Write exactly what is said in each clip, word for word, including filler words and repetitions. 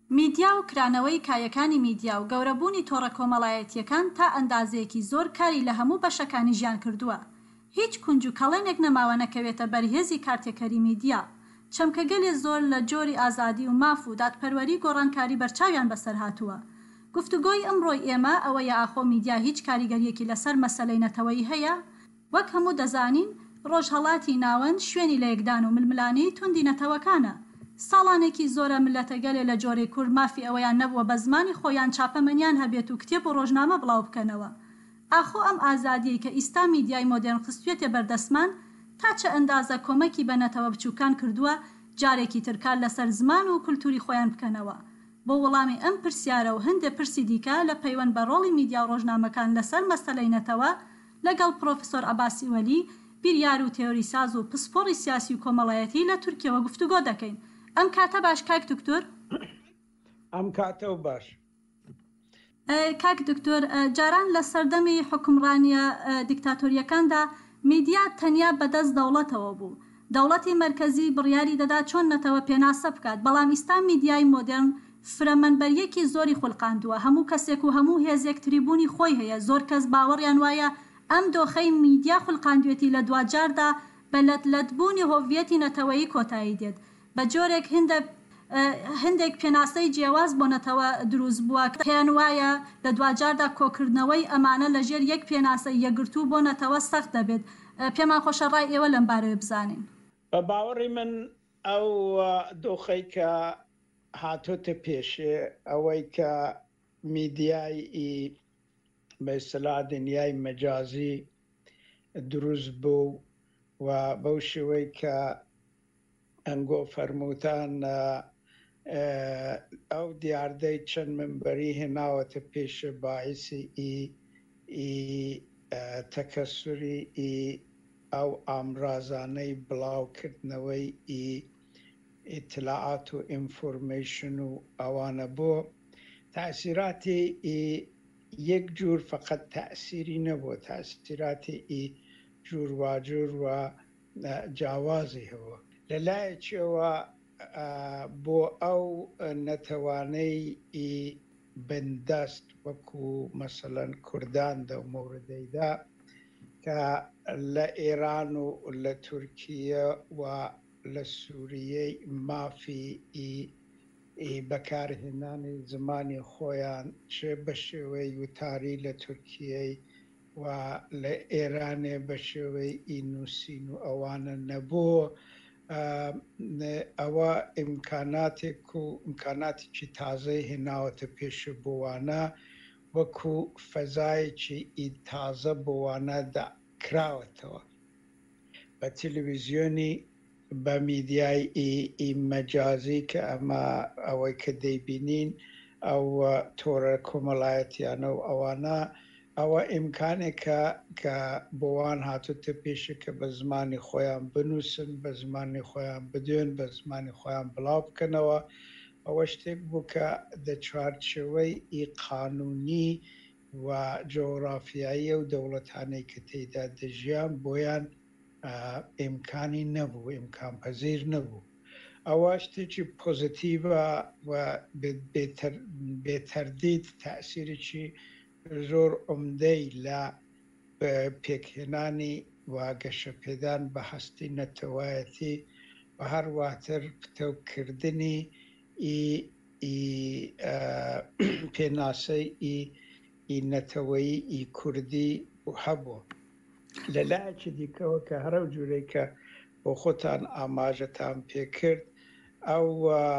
میدیا و کرانەوەی کایەکانی میدیا و گەورەبوونی تۆڕە کۆمەڵایەتیەکان تا ئەندازەیەکی زۆر کاری لە هەموو بەشەکانی ژیان کردووە. هیچ کونج و کەڵێنێک نەماوە نەکەوێتە بەرهێزی کارتێکەری میدیا. چەمکەگەلێ زۆر لە جۆری ئازادی و ماف و دادپەروەری گۆڕانکاری بەرچاویان بەسەر هاتووە. گفتوگۆی ئەمڕۆی ئێمە ئەوەیە ئاخۆ میدیا هیچ کاریگەریەکی لەسەر مەسەلەی نەتەوەیی هەیە؟ وەک هەموو دەزانین ڕۆژهەڵاتی ناوەند شوێنی لە یەکدان و ململانی توندی نەتەوەکانە. ساڵانێکی زۆرە ملەتەگەلێ لە جۆرەی کورد مافی ئەوەیان نەبووە بە زمانی خۆیان چاپەمەنیان هەبێت و کتێب و ڕۆژنامە بڵاو بکەنەوە. ئاخۆ ئەم ئازادیەی کە ئیستا میدیای مۆدێرن خستوێتێ بەردەسمان تا چه ئەندازە کۆمەکی بە نەتەوە بچووکان کردووە جارێکی ترکار لەسەر زمان و کولتوری خۆیان بکەنەوە. بۆ وەڵامی ئەم پرسیارە و هەندێک پرسی دیکە لە پەیوەند بە ڕۆڵی میدیا و ڕۆژنامەکان لەسەر مەسەلەی نەتەوە لەگەڵ پرۆفسۆر عەباسی وەلی بیریار و تێۆریساز و پسپۆڕی سیاسی و کۆمەڵایەتی لە تورکیەوە گفتوگۆ دەکەین. ئەم کاتە باش کاک دکتۆر؟ ئەم کاتە و باش. کاک دکتۆر، جاران لە سەردەمی حکومڕانیە دیکتاتۆریەکاندا میدیا تەنیا بەدەست دەوڵەتەوە بوو. دەوڵەتی مەرکەزی بڕیاری دەدا چۆن نەتەوە پێناسە بکات، بەڵام ئیستا میدیای مۆدێرن فرەمەنبەریەکی زۆری خوڵقاندووە. هەموو کەسێک و هەموو هێزێک تریبوونی خۆی هەیە. زۆر کەس باوەڕیان وایە ئەم دۆخەی میدیا خوڵقاندوێتی لە دوجاردا بە لەتلەتبوونی هۆڤیەتی نەتەوەیی کۆتایی دێت. بە جۆرێک هەندێک پێناسەی جیاواز بۆ نەتەوە دروست بووە کە پێیان وایە لە دوجاردا کۆکردنەوەی ئەمانە لەژێر یەک پێناسە یەکگرتوو بۆ نەتەوە سەخت دەبێت. پێمان خۆشە ڕای ئێوە لەم بارەوە بزانین. بە باوەڕی من ئەو دۆخەی کە هاتۆتە پێشێ ئەوەی کە میدیای بە ئیستیلاح دنیای مەجازی دروست بوو و بەو شێوەی کە ئەنگۆ فەرمووتان ئەو دیاردەی چەند منبەری هێناوەتە پێشە باعیسی ئی تەکەسوری ئی ئەو ئامرازانەی بڵاوکردنەوەی ئی ئیتلاعات و ئینفۆرمیشن و ئەوانە بۆ تاثیراتی یەک جور فقط تأثیری نەبووە، تاثیراتی ئی جور واجور و جیاوازی هەوە. لەلایەکیەوە بۆ ئەو نەتەوانەی بندەست وەکو مەسەلەن کوردان دە مۆردەیدا کە لە ئێران و لە تورکیە و لە سووریەی مافی بەکارهێنانی زمانی خۆیان چێ بە شێوەی وتاری لە تورکیەی و لە ئێرانێ بە شێوەی ئینوسین و ئەوانە نەبووە. ئەوە ئیمکاناتێک و ئیمکاناتێکی تازەی هێناوەتە پێشە بۆوانە وەکو فەزایەکی ئی تازە بۆوانە داکراوەتەوە بە تەلەڤیزیۆنی بە میدیای ئی مەجازی کە ئەمە ئەوەی کە دەیبینین ئەو تۆڕە کۆمەڵایەتیانە و ئەوانە ئەوە ئیمکانێکە کە بۆوان هاتوتە پێشە کە بە زمانی خۆیان بنووسن، بە زمانی خۆیان بدوێن، بە زمانی خۆیان بڵاو بکەنەوە. ئەوە شتێک بوو کە دە چوارچێوەی ئی قانونی و جۆغرافیاییە و دەوڵەتانەی کە تێیدا دەژیان بۆیان ئیمکانی نەبوو، ئیمکان پەزیر نەبوو. ئەوە شتێکی پۆزیتیڤە و بێتەردید تەئسیرێکی زۆر عومدەی لە پێکهێنانی و گەشەپێدان بە هەستی نەتەوایەتی و هەرواتر پتەوکردنی پێناسەی ئی نەتەوەیی ئی کوردی هەبوو. لەلایەکی دیکەوە کە هەرە جوورەی کە بۆ خۆتان ئاماژەتان پێکرد ئەو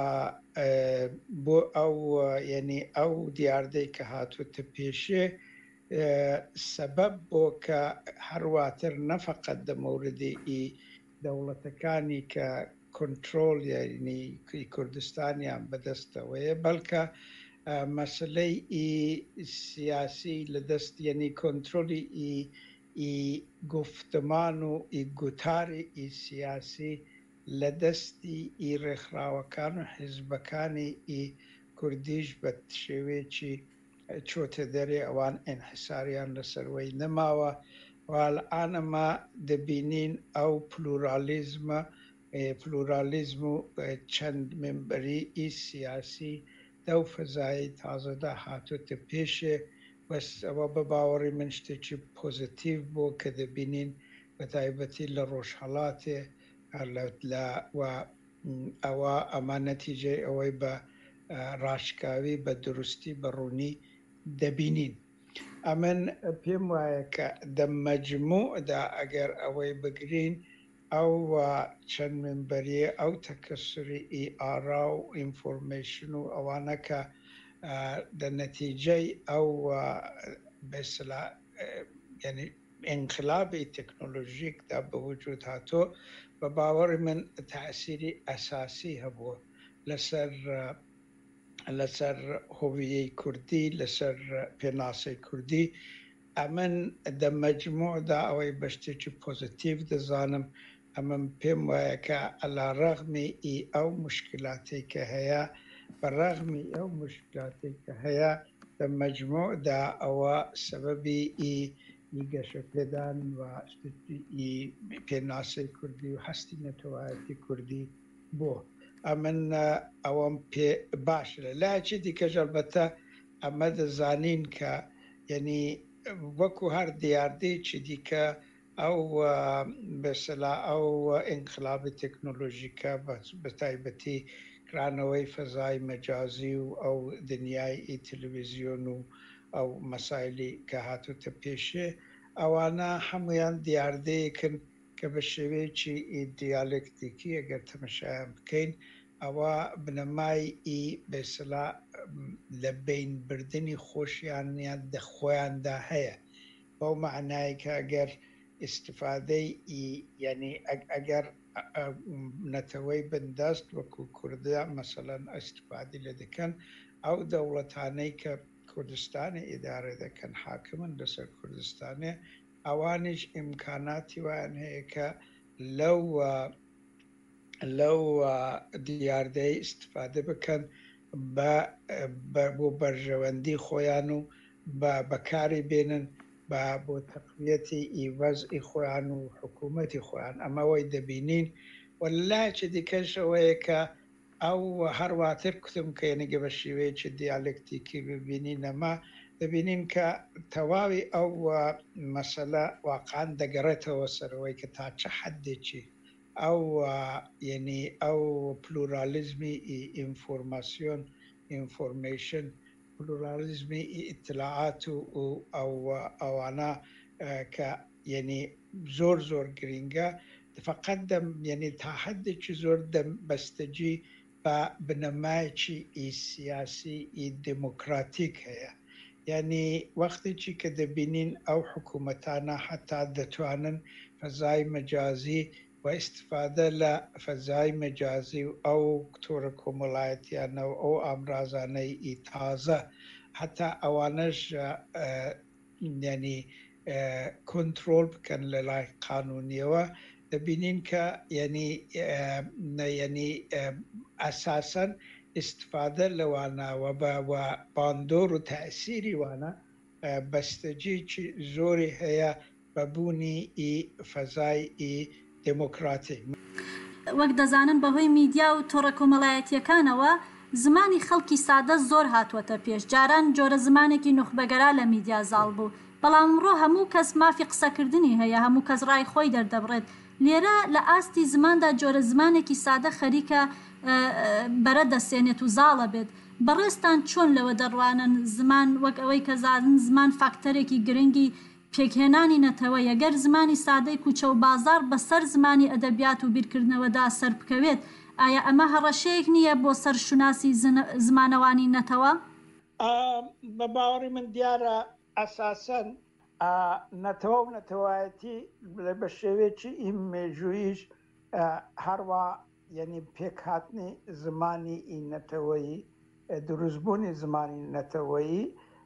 بۆ ئەو یعنی ئەو دیاردەی کە هاتووتە پێشێ سەبەب بۆ کە هەرواتر نەفەقەت دە مەوردی ئی دەوڵەتەکانی کە کۆنترۆل یعنی کوردستانیان بەدەستەوەیە بەڵکە مەسلەی ئی سیاسی لەدەست یعنی کۆنترۆلی ئی ئی گفتمان و ئی گوتاری ئی سیاسی لە دەستی ئی ڕێکخراوەکان و حیزبەکانی ئی کوردیش بە شێوەیەکی چۆتە دەرێ ئەوان ئینحساریان لەسەروەی نەماوە و ئەلئانەما دەبینین ئەو پلورالیزمە پلورالیزم و چەند منبەری ئی سیاسی دەو فەزایی تازەدا هاتوتە پێشێ بەس ئەوە بە باوەڕی من شتێکی پۆزیتیڤ بۆ کە دەبینین بە تایبەتی لە ڕۆژهەڵاتێ ئەوە ئەمە نەتیجەی ئەوەی بە ڕاشکاوی بە دروستی بە ڕوونی دەبینین. ئەمن پێم وایە کە دەمەجموعدا ئەگەر ئەوەی بگرین ئەو چەند منبەریە ئەو تەکەسوری ئی ئارا و ئینفۆرمیشن و ئەوانە کە لە نەتیجەی ئەو بەسلا یعنی ئینقلابی تەکنۆلۆژیکدا بە وجود هاتۆ بە باوەڕی من تەئسیری ئەساسی هەبووە لەسەر لەسەر هۆویەی کوردی لەسەر پێناسەی کوردی. ئەمن دە مەجموعدا ئەوەی بە شتێکی پۆزیتیڤ دەزانم ئەمن پێم وایە کە ئەلا ڕەغمی ئی ئەو مشکلاتی کە هەیە بەڕەغمی ئەو مشکلاتی کە هەیە دە مەجموعدا ئەوە سەبەبی ئی گەشە پێدان و شتێکی پێناسەی کوردی و هەستی نەتەوایەتی کوردی بۆ. ئەمن ئەوەم پێ باشە لە لایەکی دیکەش ئەلبەتە ئەمە دەزانین کە یعنی وەکو هەر دیاردەیەکی دیکە ئەو بەسەلا ئەو ئینقلابی تەکنۆلۆژیکە بە تایبەتی کرانەوەی فەزای مەجازی و ئەو دنیای تەلەڤیزیۆن و ئەو مەسایلی کە هاتوتە پێشێ ئەوانە هەمویان دیاردەیەکن کە بە شێوەیەکی دیالکتیکی ئەگەر تەمەشایان بکەین ئەوە بنەمای ئی بەسەلا لە بینبردنی خۆشیانیان دەخۆیاندا هەیە بەو معنای کە ئەگەر ئیستیفادەی یعنی ئەگەر نەتەوەی بندەست وەکو کوردە مەسەلەن ئیستیفادی لە دەکەن ئەو دەوڵەتانەی کە کوردستانی ئیدارە دەکەن حاکمن لەسەر کوردستانێ ئەوانیش ئیمکاناتی وایان هەیە کە لەو لەو دیاردەی ئیستیفادە بکەن بۆ بەرژەوەندی خۆیان و بەکاری بێنن بۆ تەقویەتی ئیڤەزئی خۆیان و حکوومەتی خۆیان. ئەمەوەی دەبینین وەلایەکی دیکەشەوەیە کە ئەو هەرواتر کوتم کە یەنەگە بە شێوەیەکی دیالکتیکی ببینین ئەمە دەبینین کە تەواوی ئەو مەسەلە واقعان دەگەڕێتەوە سەرەوەی کە تا چه حدێکی ئەو یعنی ئەو پلورالیزمی ئینفۆرماسیۆن ئینفۆرمیشن پلورالیزمی ئیطلاعات و ئەوانە کە یعنی زۆر زۆر گرنگە فقط دەم یعنی تا حدێکی زۆر دەم بەستەجی بە بنەمایکی ئی سیاسی ئی دموکراتیک هەیە. یعنی وەختێکی کە دەبینین ئەو حکوومەتانە حتا دەتوانن فەزای مەجازی و ئیستیفادە لە فەزای مەجازی و ئەو تۆرە کۆمەڵایەتیانە و ئەو ئامرازانەی ئی تازە حتا ئەوانەش ینی کۆنترۆل بکەن لە لای قانونیەوە دەبینین کە یعنی یعنی ئەساسەن ئیستیفادە لەوانەوە بە باندۆر و تەئسیری وانە بەستەجێکی زۆری هەیە بەبوونی ئی فەزای ئی دموکراتیک. وەک دەزانن بەهۆی میدیا و تۆڕە کۆمەڵایەتیەکانەوە زمانی خەڵکی سادە زۆر هاتووەتە پێش جاران جۆرە زمانێکی نوخبەگەرا لە میدیا زاڵ بوو بەڵام ڕۆ هەموو کەس مافی قسەکردنی هەیە هەموو کەس ڕای خۆی دەردەبڕێت لێرە لە ئاستی زماندا جۆرە زمانێکی سادە خەریکە بەرە دەسێنێت و زاڵە بێت بەڕێستان چۆن لەوە دەڕوانن زمان وەک ئەوەی کە زانن زمان فاکتەرێکی گرنگی پێکهێنانی نەتەوە یەگەر زمانی سادەی کوچە و بازار بەسەر زمانی ئەدەبیات و بیرکردنەوەدا سەر بکەوێت ئایا ئەمە هەڕەشەیەک نییە بۆ سەرشوناسی زمانەوانی نەتەوە؟ بە باوەڕی من دیارە ئەساسەن نەتەوە و نەتەوایەتی بە شێوەیەکی ئیم مێژوویش هەروە یعنی پێکهاتنی زمانی ئی نەتەوەیی دروستبوونی زمانی نەتەوەیی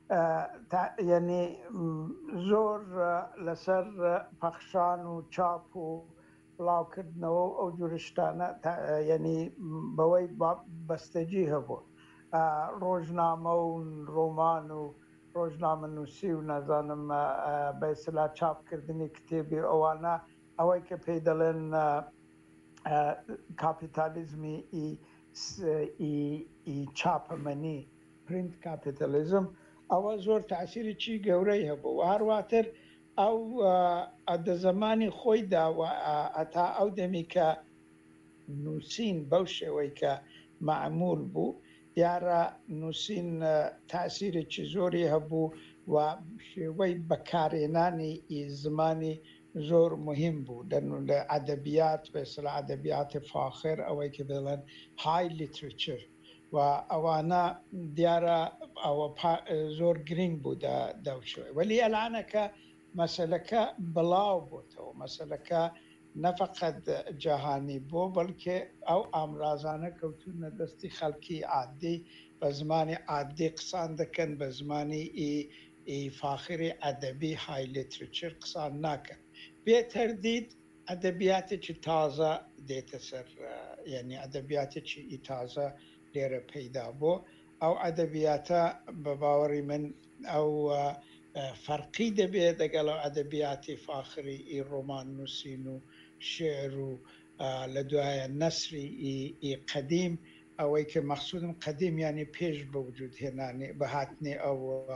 یعنی زۆر لەسەر پەخشان و چاپ و بڵاوکردنەوە ئەو جورشتانە یعنی بەوەی بەستەجی هەبوو ڕۆژنامە و ڕۆمان و ڕۆژنامە نووسی و نازانم بەسەلا چاپکردنی کتێبی ئەوانە ئەوەی کە پێی دەڵێن کاپیتالیزمی ئی چاپەمەنی پرینت کاپیتالیزم ئەوە زۆر تاسیرێکی گەورەی هەبوو و هەرواتر ئەو ئەدە زمانی خۆی داوە ئەتا ئەو دەمی کە نووسین بەو شێوەی کە معمول بوو دیارە نووسین تاسیرێکی زۆری هەبوو و شێوەی بەکارێنانی زمانی زۆر مهم بوو لە ئەدەبیات بەسەر ئەدەبیاتی فاخر ئەوەی کە دەڵێن های لیترچر و ئەوانە دیارە ئەوە زۆر گرنگ بوو دەوشێ وەلی ئەلانەکە مەسەلەکە بڵاو بووتەوە مەسەلەکە نەفقەت جەهانی بۆ بەڵکێ ئەو ئامرازانە کەوتونە دەستی خەڵکی عادی بە زمانی عادی قسان دەکەن بە زمانی فاخری ئەدەبی های لیترچر قسان ناکەن بێتەردید ئەدەبیاتێکی تازە دێتە سەر یعنی ئەدەبیاتێکی تازە لێرە پەیدا بوو ئەو ئەدەبیاتە بە باوەڕی من ئەو فەرقی دەبێت لەگەڵ ئەدەبیاتی فاخری ئی ڕۆمان نووسین و شێعر و لە دوایە نەسری ئی قەدیم ئەوەی کە مەخسوودم قەدیم ینی پێش بە وجود هێنانی بەهاتنی ئەو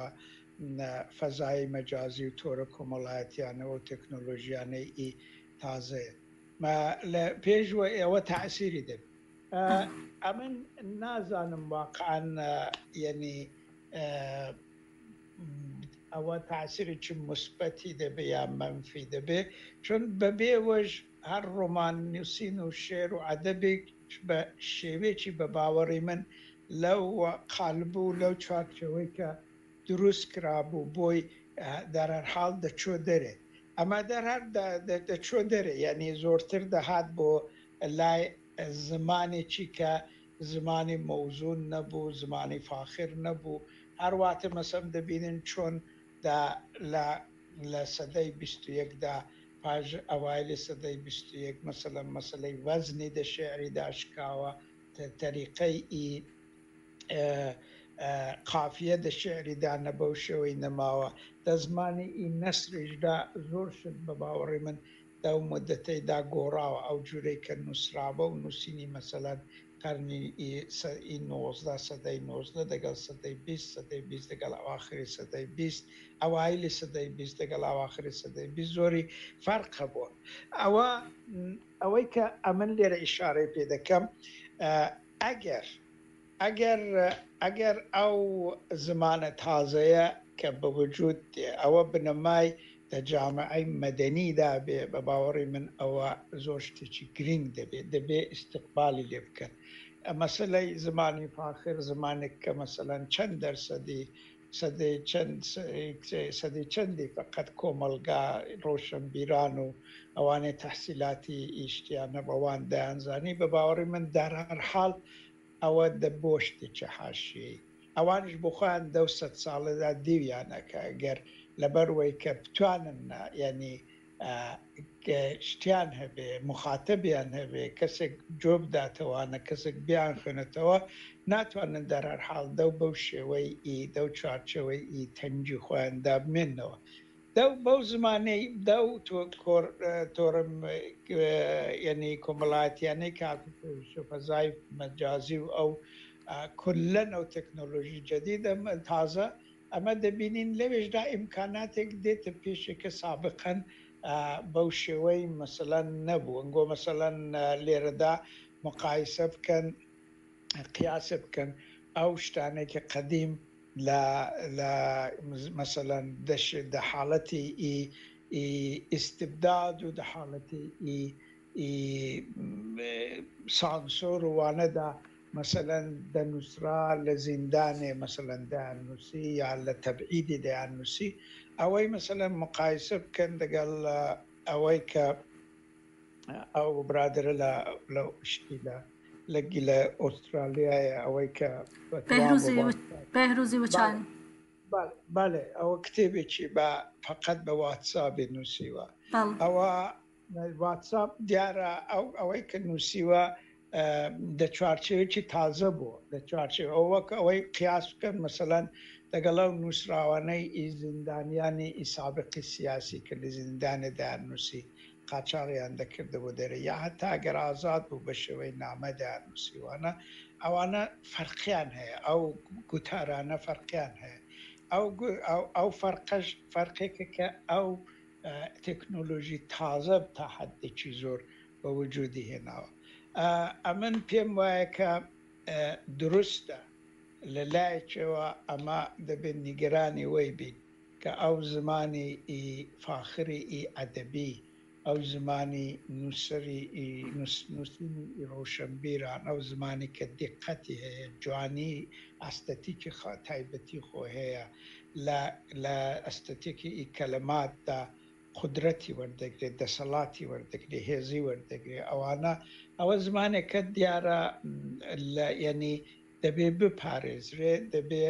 فەزای مەجازی و تۆرە کۆمەڵایەتیانەوە و تەکنۆلۆژیانەی ئی تازەیە لە پێشوە ئێوە تەعسیری دەبێت ئەمن نازانم واقعاً یعنی ئەوە تاسیرێکی مثبەتی دەبێ یا منفی دەبێ چون بەبێ وەش هەر ڕۆمان نووسین و شێعر و ئەدەبێک بە شێوەیەکی بە باوەڕی من لەو قالبوو لەو چارچەوەی کە دروست کرابوو بۆی دەرەرحاڵ دەچۆ دەرێ ئەمە دەرهەر دەچۆ دەرێ یعنی زۆرتر دەهات بۆ لای زمانێکی کە زمانی مەوزون نەبوو زمانی فاخر نەبوو هەرواتر مەسەم دەبینن چۆن لە سەدەی بیست و یەکدا پاش ئەوایلی سەدەی بیست و یەک مەسەلەن مەسەلەی وەزنی دە شێعری داشکاوە تەریقەی ئی قافیە دە شێعریدا نەبەو شێوەی نەماوە دە زمانی ئی نەسریشدا زۆر شت بە باوەڕی من دەو مدەتەیدا گۆڕاوە ئەو جورەی کە نووسرابە و نووسینی مەسەلەن قەرنی ئی نۆزدە سەدەی نۆزدە دەگەڵ سەدەی بیست سەدەی بیست دەگەڵ ئەواخری سەدەی بیست ئەوایلی سەدەی بیست دەگەڵ ئەواخری سەدەی بیست زۆری فەرق هەبووە ئەوە ئەوەی کە ئەمن لێرە ئیشارەی پێ دەکەم ئەگەر ئەگەر ئەگەر ئەو زمانە تازەیە کە بە وجود ئەوە بنەمای لە جامعەی مەدەنیدا بێ بە باوەڕی من ئەوە زۆر شتێکی گرنگ دەبێت دەبێت ئیستقبالی لێ بکەن مەسەلەی زمانی فاخر زمانێک کە مەسەلەن چەند دەرسەدی سەدەی چەند سەدەی چەندی فقط کۆمەلگا ڕۆشنبیران و ئەوانەی تەحسیلاتی ئیشتیانە بەوان دەیانزانی بە باوەڕی من دەرهەرحاڵ ئەوە دەبۆ شتێکی حاشیەی ئەوانش بۆ خۆیان دە سەد ساڵەدا دیویانەکە گەر لەبەروەی کە بتوانن ینی شتیان هەبێ مخاتەبیان هەبێ کەسێک جۆ بداتەوانە کەسێک بیان خوێنێتەوە ناتوانن دەرهەرحاڵ دە بەو شێوەی ئی دە و چارچەوەی ئی تەنجی خۆیاندا بمێنەوە دەو بەو زمانەی دە و تۆرم ینی کۆمەڵایەتیانەی کاتفەزای مەجازی و ئەو کولەن ئەو تەکنۆلۆژی جەدیدە تازە ئەمە دەبینین لەوێشدا ئیمکاناتێک دێتە پێشێکە سابقەن بەو شێوەی مەسەلەن نەبوو ئەنگۆ مەسەلەن لێرەدا مقایسە بکەن قیاسە بکەن ئەو شتانێکی قەدیم لە مەسەلەن دە حاڵەتی ئیستبداد و دە حاڵەتی سانسۆر وانەدا مەسەلەن دەنووسرا لە زیندانێ مەسەلەن دایاننووسی یا لە تەبعیدی دەیاننووسی ئەوەی مەسەلەن مقایسە بکەن دەگەڵ ئەوەی کە ئەو برادرە لە شتی لە لەگی لە ئۆسترالیایە ئەوەی کە بەهروزی وچان بەڵێ ئەوە کتێبێکی بە فقط بە واتسابێ نووسیوە ئەوە واتساب دیارە ئەو ئەوەی کە نووسیوە دە چوارچێوێکی تازە بووە لە چوارچێ ئەوەک ئەوەی قیاس بکەن مەسەلەن لەگەڵ ئەو نووسراوانەی ئی زیندانیانی ئی سابقی سیاسی کە لە زیندانە دایاننووسی قاچاڵیان دەکردەوە دەرە یا هەتا ئەگەر ئازاد بوو بە شێوەی نامە دایاننووسیوانە ئەوانە فەرقیان هەیە ئەو گوتارانە فەرقیان هەیە ئەو فەرقەش فەرقێکە کە ئەو تەکنۆلۆژی تازە تا حەدێکی زۆر بە وجودی هێناوە. ئەمن پێم وایە کە دروستە لە لایەکەوە ئەمە دەبێت نیگەرانی وەی بین کە ئەو زمانی فاخری ئی ئەدەبی ئەو زمانی نووسری نووسینی ڕۆشنبیران ئەو زمانی کە دقەتی هەیە جوانی ئەستەتیکی تایبەتی خۆ هەیە لە ئەستەتێکی ئی کەلەماتدا قودرەتی وەردەگرێت دەسەڵاتی وەردەگرێت هێزی وەردەگرێت ئەوانە ئەوە زمانێکە دیارە یعنی دەبێ بپارێزرێ دەبێ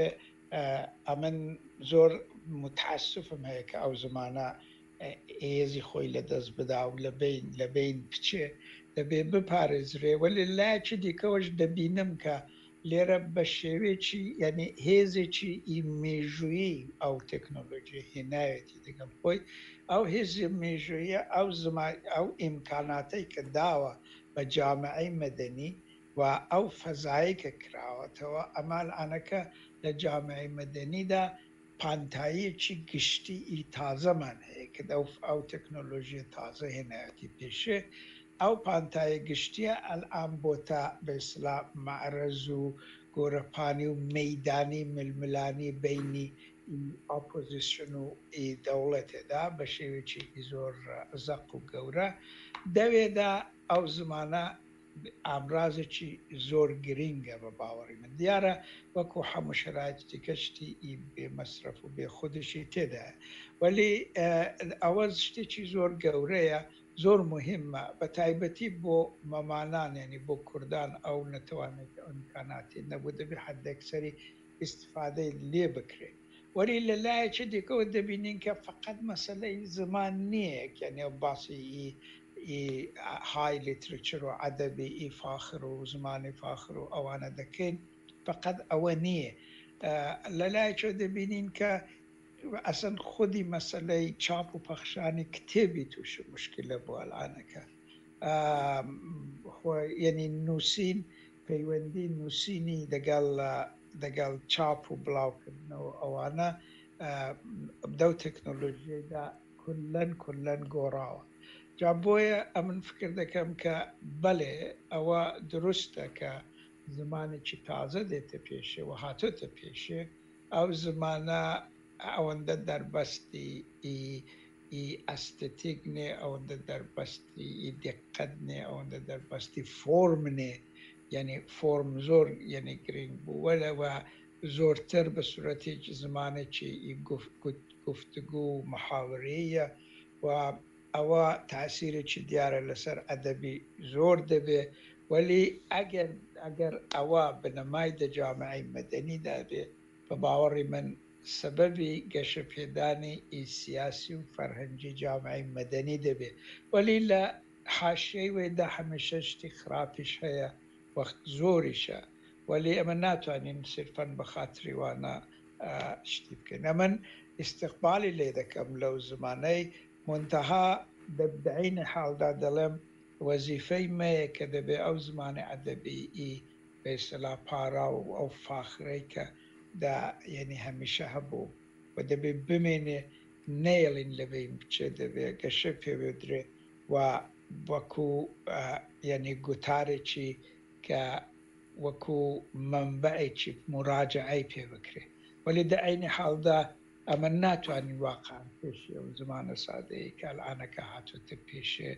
ئەمن زۆر متعسفم هەیە کە ئەو زمانە هێزی خۆی لە دەست بدا و لەبین لەبین بچێ دەبێ بپارێزرێ وەلی لایەکی دیکەوەش دەبینم کە لێرە بە شێوێکی یعنی هێزێکی ئی مێژویی ئەو تەکنۆلۆژی هێناوێتی دەگەم خۆی ئەو هێزی مێژویە ئەو ئەو ئیمکاناتەی کە داوە بە جامعەی مەدەنی و ئەو فەزایی کە کراوەتەوە ئەمالانەکە لە جامعەی مەدەنیدا پانتاییەکی گشتی ئی تازەمان هەیە کە ئەو تەکنۆلۆژیە تازە هێنایەتی پێشێ ئەو پانتایە گشتیە ئەلئان بۆتە بەئیسڵا مەعرەز و گۆرەپانی و مەیدانی ململانی بینی ئۆپۆزیسیۆن و دەوڵەتێدا بە شێوێکی زۆر زەق و گەورە دەوێدا ئەو زمانە ئامرازێکی زۆر گرینگە بە باوەڕی من دیارە وەکو هەموو شەرایطی کەشتی ئی بێ مەسرف و بێ خودشی تێدا وەلی ئەوە شتێکی زۆر گەورەیە زۆر مهمە بە تایبەتی بۆ مەمانان ینی بۆ کوردان ئەو نەتوانێت ئەمکاناتی نەبوو دەبێت حەدەکسەری ئیستفادەی لێ بکرێت وەری لە لایەکی دیکەوە دەبینین کە فقط مەسەلەی زمان نییە یعنی باسی های لیترچر و ئەدەبی ئی فاخر و زمانی فاخر و ئەوانە دەکەین فقط ئەوە نییە لە لایەکەوە دەبینین کە ئەسەن خودی مەسەلەی چاپ و پەخشانی کتێبی تووش مشکلە بۆ ئەلعانەکە یعنی نووسین پەیوەندی نووسینی دەگەڵ دەگەڵ چاپ و بڵاوکردنەوە ئەوانە دەو تەکنۆلۆژیەدا کولەن کولەن گۆڕاوە جا بۆیە ئەمن فکر دەکەم کە بەڵێ ئەوە دروستە کە زمانێکی تازە دێتە پێشێ و هاتۆتە پێشێ ئەو زمانە ئەوەندە دەربەستی ئی ئەستەتیک نێ ئەوەندە دەربەستی ئی دقت نێ ئەوەندە دەربەستی فۆرم نێ یعنی فۆرم زۆر یعنی گرنگ بوو وەلەوە زۆرتر بە سورەتێکی زمانێکی ئی گفتگو و محاورەیە و ئەوە تاسیرێکی دیارە لەسەر ئەدەبی زۆر دەبێ وەلی ئەگەر ئەگەر ئەوە بنەمای دە جامعەی مەدەنیدا بێ بە باوەڕی من سببی گەشە پێدانی ئی سیاسی و فەرهەنگی جامعەی مەدەنی دەبێ وەلی لە حاشیەی وێدا هەمیشە شتی خراپیش هەیە وەخت زۆریشە وەلی ئەمە ناتوانین سرفەن بە خاتری وانە شتی بکەین ئەمن ئیستیقبالی لێ دەکەم لەو زمانەی منتەها دەبدعینە حاڵدا دەڵێم وەزیفەی مەیە کە دەبێ ئەو زمانی ئەدەبی ئی بەئیسڵا پارا و ئەو فاخرەی کە دا یعنی هەمیشە هەبوو و دەبێ بمێنێ نێڵین لەبین بچێ دەبێ گەشە پێوێدرێ و وەکو یعنی گوتارێکی کە وەکو منبعێکی مراجعەی پێ بکرێ وەلی دە عینی حاڵدا ئەمە ناتوانین واقعان پێشی ئەو زمانە سادەیە کە ئەلعانەکە هاتوتە پێشێ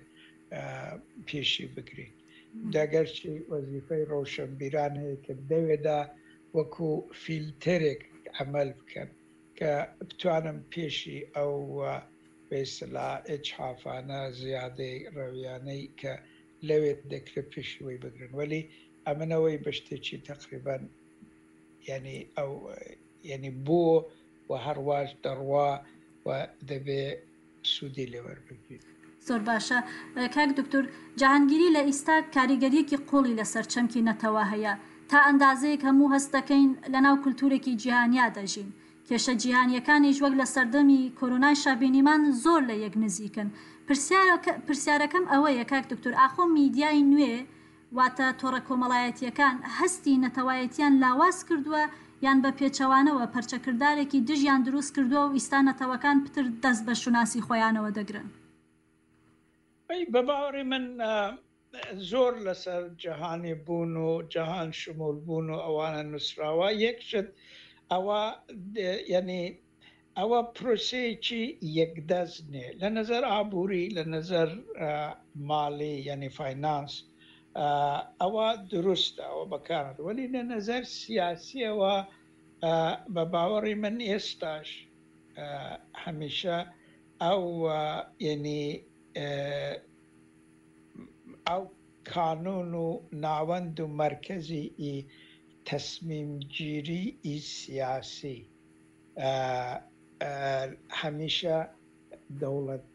پێشی بگرین دەگەرچی وەزیفەی ڕۆشنبیران هەیە کە دەوێدا وەکو فیلترێک عمل بکەن کە بتوانم پێشی ئەو بەئیسڵا ئیجحافانە زیادەی ڕەویانەی کە لەوێت دەکرێت پێشیوەی بگرن وەلی ئەمنەوەی بە شتێکی تقریبان ینی ئەو ینی بۆ و هەرواش دەڕوا و دەبێ سوودی لێوەربگرێت زۆر باشە کاک دکتۆر جاهانگیری لە ئیستا کاریگەریەکی قوڵی لەسەر چەمکی نەتەوە هەیە تا ئەندازەیەک هەموو هەست دەکەین لە ناو کولتورێکی جیهانیا دەژین کێشە جیهانیەکانیش وەک لە سەردەمی کۆرۆنای شابینیمان زۆر لە یەک نزیکن پرسیارەکەم ئەوەیە کاک دکتۆر ئاخۆ میدیای نوێ واتە تۆڕە کۆمەڵایەتیەکان هەستی نەتەوایەتیان لاواز کردووە یان بە پێچەوانەوە پەرچەکردارێکی دژیان دروست کردووە و ئیستا نەتەوەکان پتر دەست بە شوناسی خۆیانەوە دەگرن. بە باوەڕی من زۆر لەسەر جەهانی بوون و جەهان شمول بوون و ئەوانە نووسراوە. یەکشت ئەوە یعنی ئەوە پرۆسەیەکی یەکدەستنێ لە نەزەر ئابووری، لە نەزەر ماڵی یعنی فاینانس ئەوە دروستە، ئەوە بەکارێت، وەلی لە نەزەر سیاسیەوە بە باوەڕی من ئێستاش هەمیشە ئەو یعنی ئەو کانون و ناوەند و مرکزی تەسمیمگیری ئی سیاسی هەمیشە دەوڵەت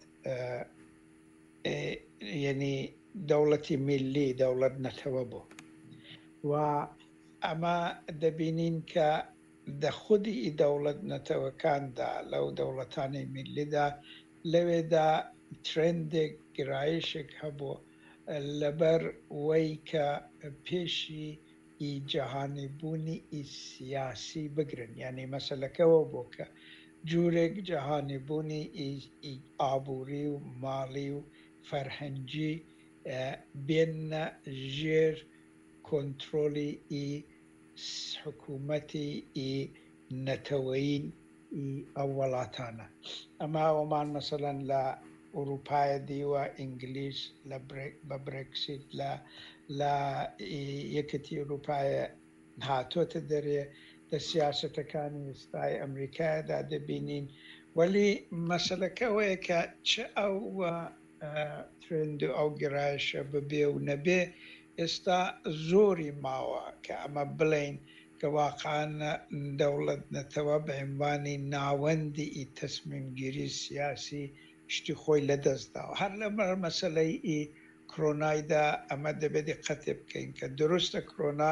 یعنی دەوڵەتی میلی دەوڵەت نەتەوە بوو و ئەمە دەبینین کە دەخودی دەوڵەت نەتەوەکاندا لەو دەوڵەتانی میلیدا لەوێدا ترندێک گرایشێک هەبوو لەبەر وەی کە پێشی ئی جەهانی بوونی ئی سیاسی بگرن، یعنی مەسەلەکەەوە بۆ کە جوورێک جەهانی بوونی ئی ئابووری و ماڵی و فەرهەنگی بێنە ژێر کۆنترۆلی ئی حکوومەتی ئی نەتەوەیین ئی ئەو وڵاتانە. ئەمە ئەومان مەسەلەن لە ئوروپایە دیوە ئینگلیس بە برێکسیت لە یەکەتی ئوروپایە هاتۆتە دەرێ لە سیاسەتەکانی ئێستای ئەمریکایەدا دەبینین، وەلی مەسەلەکەوەیە کە چ ئەو ترند و ئەو گرایشە ببێ و نەبێ ئێستا زۆری ماوە کە ئەمە بڵین کە واقعان دەوڵەت نەتەوە بە عنوانی ناوەندی ئی تەسمیمگیری سیاسی شتی خۆی لەدەستداوە. هەر لەبەر مەسەلەی ئی کۆرۆنایدا ئەمە دەبێت دقت بکەین کە دروستە کۆرۆنا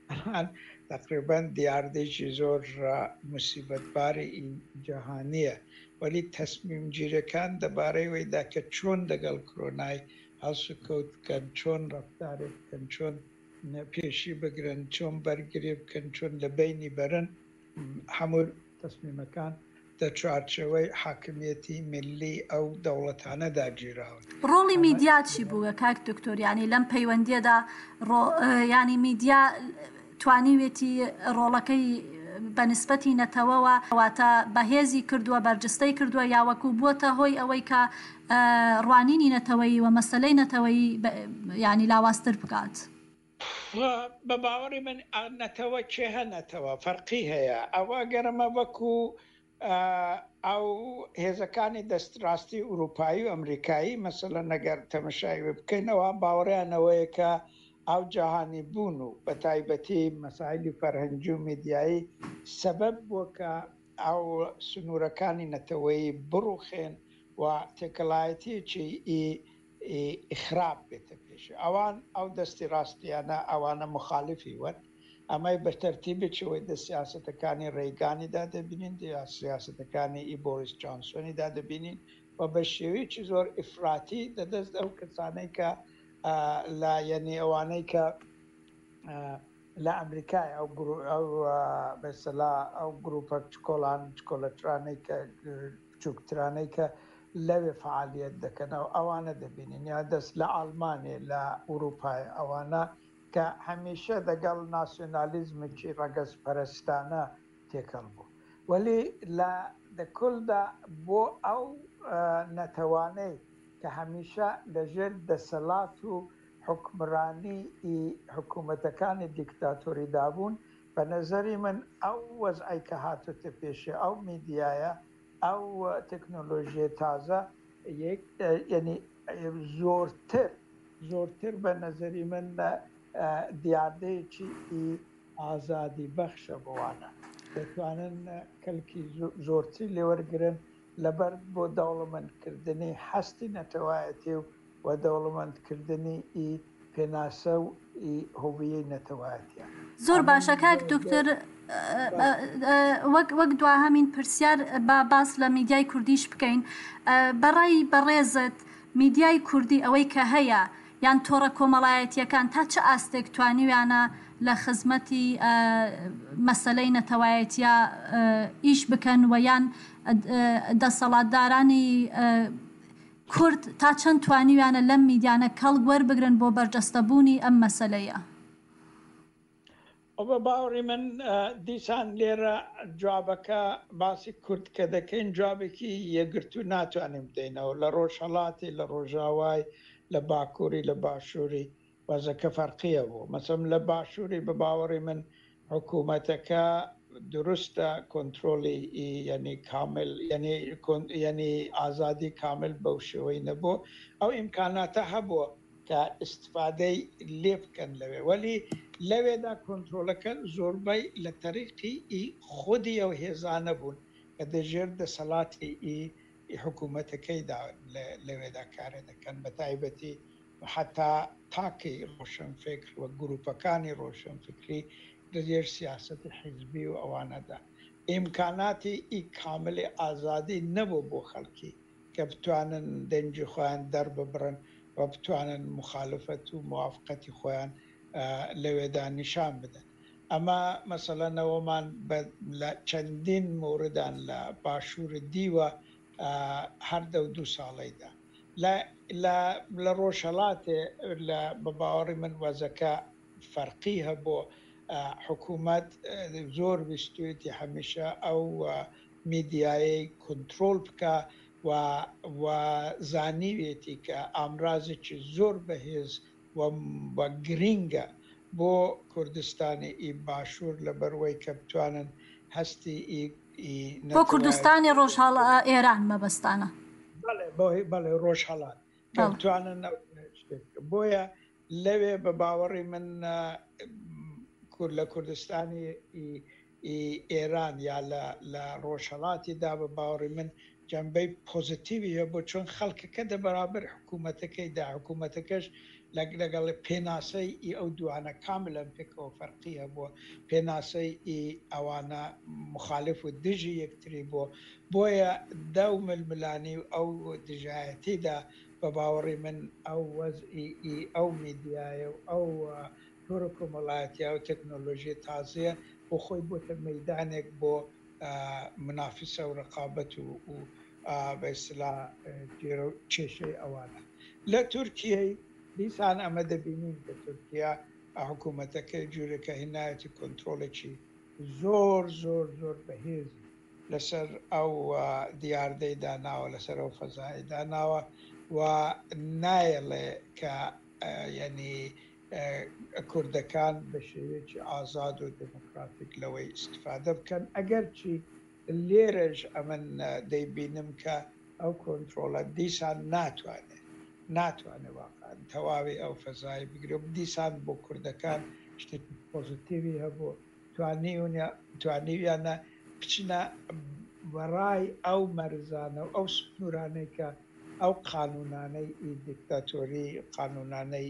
تقریبا دیاردێکی زۆر موسیبەتباری ئی جەهانیە، وەلی تەسمیمگیریەکان دەبارەی وەیدا کە چۆن دەگەڵ کۆرۆنای هەڵسوکەوت بکەن، چۆن ڕەفتارێک بکەن، چۆن پێشی بگرن، چۆن بەرگری بکەن، چۆن لە بینی بەرن، هەموو تەسمیمەکان دە چوارچەوەی حاکمیەتی میلی ئەو دەوڵەتانە داگیراون. ڕۆڵی میدیا چی بووە کاک دکتۆر؟ ینی لەم پەیوەندیەدا ینی میدیا توانیوێتی ڕۆڵەکەی بەنسبەتی نەتەوەوە واتە بەهێزی کردووە، بەرجستەی کردووە، یاوەکو بووەتە هۆی ئەوەی کە ڕوانینی نەتەوەی و مەسەلەی نەتەوەی ینی لاوازتر بکات؟ بە باوەڕی من نەتەوە کێ هەنەتەوە فەرقی هەیە. ئەوە گەرمە وەکو ئەو هێزەکانی دەستڕاستی ئوروپایی و ئەمریکایی مەسەلە نەگەر تەمەشای بکەینەوە باوەڕیانەوەیە کە ئەو جاهانی بوون و بە تایبەتی مەسایلی فەرهەنگی و میدیایی سەبەب بووە کە ئەو سنوورەکانی نەتەوەی بڕوخێن و تێکەڵایەتیەکی ئیخراپ بێتە پێش. ئەوان ئەو دەستی ڕاستیانە ئەوانە مخالفی وەن، ئەمەی بە تەرتیبێکەوەی دە سیاسەتەکانی ڕێگانیدا دەبینین، سیاسەتەکانی ئی بۆریس جانسۆنیدا دەبینین و بە شێوەیەکی زۆر ئیفراتی دەدەست ئەو کەسانەی کە لە یعنی ئەوانەی کە لە ئەمریکای ئەو بەسەلا ئەو گروپە چکۆلان چکۆلەترانەی کە بچووکترانەی کە لەوێ فعالیت دەکەنەوە ئەوانە دەبینین، یا دەست لە ئالمانیا لە ئوروپای ئەوانە کە هەمیشە دەگەڵ ناسیۆنالیزمێکی ڕەگەز پەرستانە تێکەڵ بوو، وەلی لە دەکولدا بۆ ئەو نەتەوانەی کە هەمیشە لەژێر دەسەڵات و حکمڕانی حکوومەتەکانی دیکتاتۆری دابوون، بە نەزەری من ئەو وەزعی کە هاتوتە پێشێ ئەو میدیایە ئەو تەکنۆلۆژیە تازە یعنی زۆرتر زۆرتر بە نەزەری من دیاردەیەکی ئازادی بەخشە بۆوانە دەتوانن کەلکی زۆرتری لێوەرگرن لەبەر بۆ دەوڵەمەندکردنی هەستی نەتەوایەتی و و دەوڵەمەندکردنی ئی پێناسە و ئی هۆویەی نەتەوایەتیان. زۆر باشە کاک دکتۆر، وەک وەک دوا هەمین پرسیار با باس لە میدیای کوردیش بکەین. بەڕای بەڕێزت میدیای کوردی ئەوەی کە هەیە یان تۆڕە کۆمەڵایەتیەکان تا چه ئاستێک توانیویانە لە خزمەتی مەسەلەی نەتەوایەتیە ئیش بکەن و یان دەسەڵاتدارانی کورد تا چەند توانیویانە لەم میدیانە کەڵ وەربگرن بۆ بەرجەستەبوونی ئەم مەسەلەیە. بە باوەڕی من دیسان لێرە جوابەکە باسی کورد کە دەکەین جوابێکی یەگرتو ناتوانیم بدەینەوە لە ڕۆژهەڵاتی لە ڕۆژاوای لە باکووری لە باشووری وەزەکە فەرقیە بوو مەسەم لە باشووری بە باوەڕی من حکوومەتەکە دروستە کۆنتترۆلی ینی کامل ینی ئازادی کامل بەو شێوەی نەبوو ئەو ئیمکاناتە هەبووە کە ئیسفادەی لێ بکەن لەوێ وەلی لەوێدا کۆنتترۆلەکە زۆربەی لە تەریقی خودی ئەو هێزانە بوون کە دەژێر دەسەڵاتی حکوومەتەکەیدا لەوێدا کارە دەکەن بە تایبەتی حتا تاکی ڕۆشنفکر وە گروپەکانی ڕۆشنفکری دەژێر سیاسەتی حیزبی و ئەوانەدا ئیمکاناتی ئی کاملی ئازادی نەبوو بۆ خەڵکی کە بتوانن دەنجی خۆیان دەرببڕن و بتوانن مخالفەت و موافقەتی خۆیان لەوێدا نیشان بدەن ئەمە مەسەلەنەوەمان لە چەندین موردان لە باشوور دیوە هەردە و دوو ساڵەیدا لە ڕۆژهەڵاتێ لە بە باوەڕی من وەزەکە فەرقی هەبوو حکوومەت زۆر ویستویەتی هەمیشە ئەو میدیایەی کۆنتترۆل بکە و زانیوێتی کە ئامرازێکی زۆر بەهێز و گرینگە بۆ کوردستانی ئی باشوور لە بەروەی کە بتوانن هەستی بۆ کوردستانی ڕۆژهەڵە ئێران مەبەستانە بەڵێ ڕۆژهەڵات کە بتوانن بۆیە لەوێ بە باوەڕی من لە کوردستانی ئێران یا لە ڕۆژهەڵاتیدا بە باوەڕی من جەنبەی پۆزیتیوی هەیە بۆ چۆن خەڵکەکە دە بەرابەر حکوومەتەکەیدا حکوومەتەکەش لەگەڵ پێناسەی ئەو دوانە کاملەن پێکەوە فەرقی هەبووە پێناسەی ئەوانە مخالف و دژی یەکتری بۆ بۆیە دە و ململانی و ئەو دژایەتیدا بە باوەڕی من ئەو وەزئی ئەو میدیایە و ئەو تۆڕە کۆمەڵایەتیا و تەکنۆلۆژی تازەیە بۆ خۆی بۆتە مەیدانێک بۆ منافسە و ڕقابەت و بە ئیسلا کێشەی ئەوانە لە تورکیای دیسان ئەمە دەبینین کە تورکیا حکوومەتەکەی جوورەکە هێنایەتی کۆنتترۆلێکی زۆر زۆر زۆر بەهێزی لەسەر ئەو دیاردەی داناوە لەسەر ئەو فەزای داناوە و نایەڵێ کە ینی کوردەکان بە شێوەیەکی ئازاد و دموکراتیک لەوەی استفادە بکەن ئەگەر چی لێرەش ئەمن دەیبینم کە ئەو کۆنتترۆلە دیسان ناتوانێت ناتوانێت واقعان تەواوی ئەو فەزای بگرێت دیسان بۆ کوردەکان شتێکی پۆزیتیوی هەبوو توانیویانە بچنە بەڕای ئەو مەرزانە و ئەو سنوورانەی کە ئەو قانونانەی دیکتاتۆری قانونانەی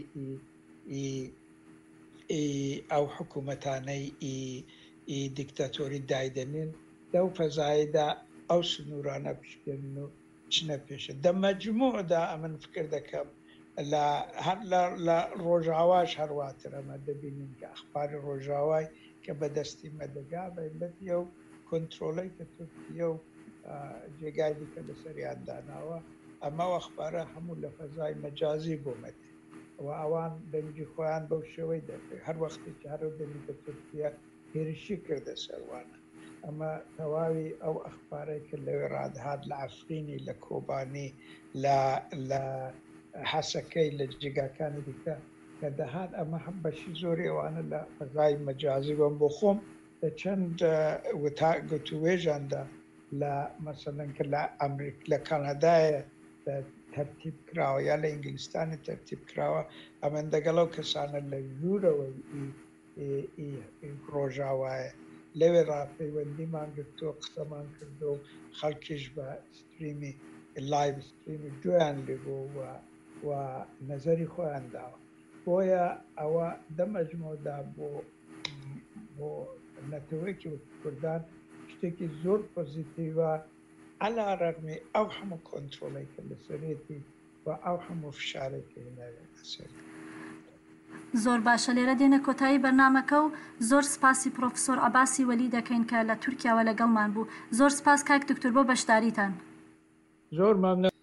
ئەو حکوومەتانەی دیکتاتۆری دایدەنێن دەو فەزایدا ئەو سنوورانە پشکێن و چنە پێشە دەمەجموعدا ئەمن فکر دەکەم هەر لە ڕۆژاواش هەرواتر ئەمە دەبینین کە ئەخباری ڕۆژاوای کە بەدەستی مەدەگا بەبەتە و کۆنتترۆلەی کە تورکیە و جێگای دیکە لەسەریان داناوە ئەمە ئەخبارە هەموو لە فەزای مەجازی بۆ مەدە و ئەوان دەنجی خۆیان بەو شێوەی دەکرێت هەر وەختی هەرو دەنی کە تورکیا هێرشی کردە سەروانە ئەمە تەواوی ئەو ئەخبارەی کرد لەوێ ڕادهات لە ئەفرینی لە کۆبانی لە حەسەکەی لە جێگاکانی دیکە کە دەهات ئەمە هەم بەشی زۆری ئەوانە لە فەزای مەجازی بم بۆ خۆم لە چەند گوتوێژاندا لە مەسەڵەن کە لە ئەمریک لە کانادایە تەرتیب کراوە یا لە ئینگلیستانی تەرتیب کراوە ئەمەن دەگەڵ ئەو کەسانە لە ژوورەوەی ڕۆژاوایە لەوێ ڕاپەیوەندیمان گرتووە قسەمان کردو و خەڵکیش بە ستریمی لایڤ ستریمی گوێیان لێبوو و نەزەری خۆیان داوە بۆیە ئەوە دەمەجمۆدا بۆ بۆ نەتەوەیەکی کوردان شتێکی زۆر پۆزیتیڤە عەلا ڕەغمی ئەو هەموو کۆنتترۆڵی کە لەسەرێتی و ئەو هەموو فشارێکی هەسێت. زۆر باشە، لێرە دێنە کۆتایی بەرنامەکە و زۆر سپاسی پرۆفسۆر عەباسی وەلی دەکەین کە لە تورکیاوە لەگەڵمان بوو. زۆر سپاس کاک دکتۆر بۆ بەشداریتان. زۆر مامنە.